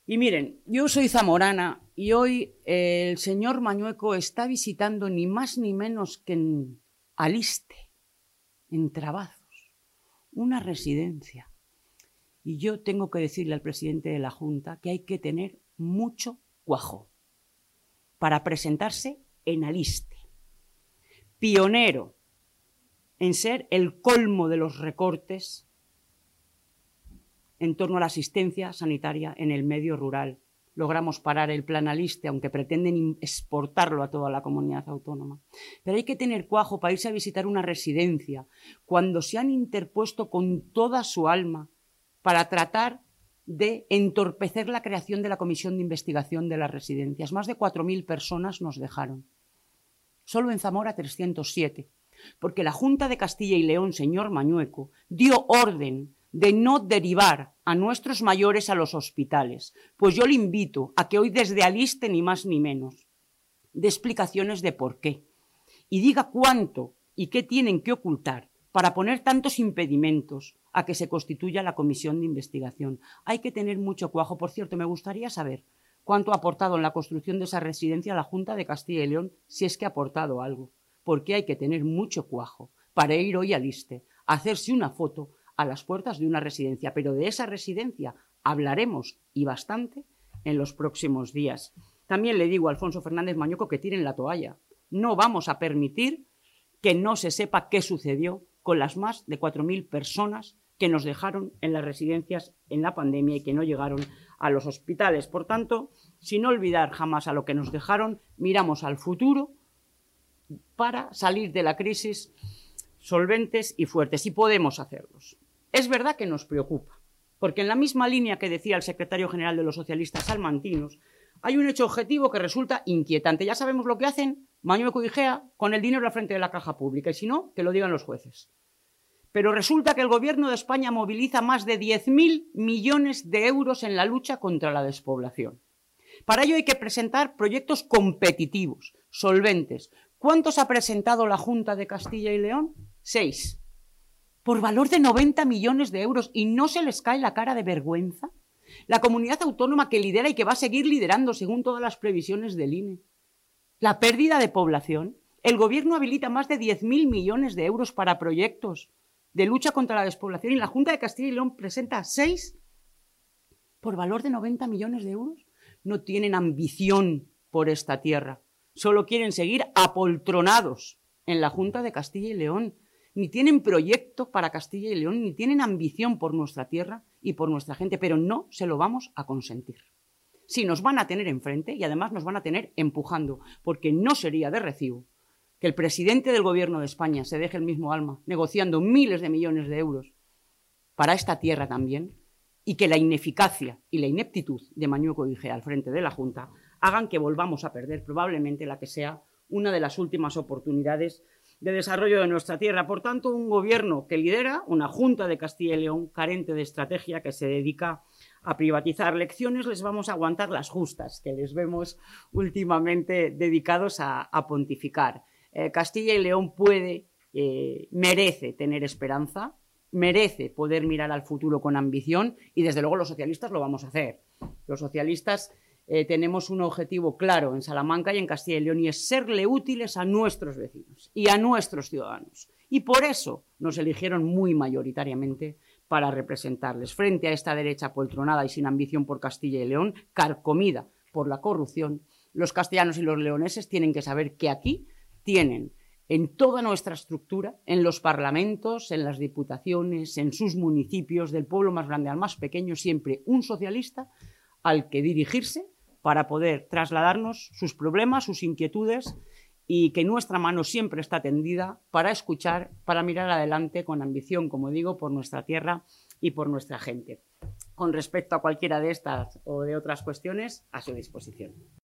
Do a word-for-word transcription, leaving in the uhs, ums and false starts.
Y miren, yo soy zamorana y hoy eh, el señor Mañueco está visitando ni más ni menos que en Aliste, en Trabazos, una residencia. Y yo tengo que decirle al presidente de la Junta que hay que tener mucho cuajo para presentarse en Aliste. Pionero en ser el colmo de los recortes en torno a la asistencia sanitaria en el medio rural. Logramos parar el plan Aliste, aunque pretenden exportarlo a toda la comunidad autónoma. Pero hay que tener cuajo para irse a visitar una residencia cuando se han interpuesto con toda su alma para tratar de entorpecer la creación de la comisión de investigación de las residencias. Más de cuatro mil personas nos dejaron. Solo en Zamora trescientos siete, porque la Junta de Castilla y León, señor Mañueco, dio orden de no derivar a nuestros mayores a los hospitales. Pues yo le invito a que hoy desde Aliste, ni más ni menos, dé explicaciones de por qué y diga cuánto y qué tienen que ocultar para poner tantos impedimentos a que se constituya la comisión de investigación. Hay que tener mucho cuajo. Por cierto, me gustaría saber cuánto ha aportado en la construcción de esa residencia la Junta de Castilla y León, si es que ha aportado algo. Porque hay que tener mucho cuajo para ir hoy a Aliste, a hacerse una foto a las puertas de una residencia, pero de esa residencia hablaremos y bastante en los próximos días. También le digo a Alfonso Fernández Mañueco que tiren la toalla. No vamos a permitir que no se sepa qué sucedió con las más de cuatro mil personas que nos dejaron en las residencias en la pandemia y que no llegaron a los hospitales. Por tanto, sin olvidar jamás a lo que nos dejaron, miramos al futuro para salir de la crisis solventes y fuertes, y podemos hacerlos. Es verdad que nos preocupa, porque en la misma línea que decía el secretario general de los socialistas salmantinos, hay un hecho objetivo que resulta inquietante. Ya sabemos lo que hacen Mañueco y Gea con el dinero al frente de la caja pública, y si no, que lo digan los jueces. Pero resulta que el gobierno de España moviliza más de diez mil millones de euros en la lucha contra la despoblación. Para ello hay que presentar proyectos competitivos, solventes. ¿Cuántos ha presentado la Junta de Castilla y León? Seis. Por valor de noventa millones de euros, y no se les cae la cara de vergüenza. La comunidad autónoma que lidera y que va a seguir liderando según todas las previsiones del I N E. La pérdida de población. El gobierno habilita más de diez mil millones de euros para proyectos de lucha contra la despoblación y la Junta de Castilla y León presenta seis por valor de noventa millones de euros. No tienen ambición por esta tierra. Solo quieren seguir apoltronados en la Junta de Castilla y León. Ni tienen proyecto para Castilla y León, ni tienen ambición por nuestra tierra y por nuestra gente, pero no se lo vamos a consentir. Sí, nos van a tener enfrente y además nos van a tener empujando, porque no sería de recibo que el presidente del gobierno de España se deje el mismo alma negociando miles de millones de euros para esta tierra también, y que la ineficacia y la ineptitud de Mañueco y Gea al frente de la Junta hagan que volvamos a perder probablemente la que sea una de las últimas oportunidades de desarrollo de nuestra tierra. Por tanto, un gobierno que lidera una Junta de Castilla y León carente de estrategia, que se dedica a privatizar. Lecciones les vamos a aguantar las justas, que les vemos últimamente dedicados a, a pontificar. Eh, Castilla y León puede, eh, merece tener esperanza, merece poder mirar al futuro con ambición, y desde luego los socialistas lo vamos a hacer. Los socialistas Eh, tenemos un objetivo claro en Salamanca y en Castilla y León, y es serle útiles a nuestros vecinos y a nuestros ciudadanos. Y por eso nos eligieron muy mayoritariamente para representarles. Frente a esta derecha poltronada y sin ambición por Castilla y León, carcomida por la corrupción, los castellanos y los leoneses tienen que saber que aquí tienen en toda nuestra estructura, en los parlamentos, en las diputaciones, en sus municipios, del pueblo más grande al más pequeño, siempre un socialista al que dirigirse para poder trasladarnos sus problemas, sus inquietudes, y que nuestra mano siempre está tendida para escuchar, para mirar adelante con ambición, como digo, por nuestra tierra y por nuestra gente. Con respecto a cualquiera de estas o de otras cuestiones, a su disposición.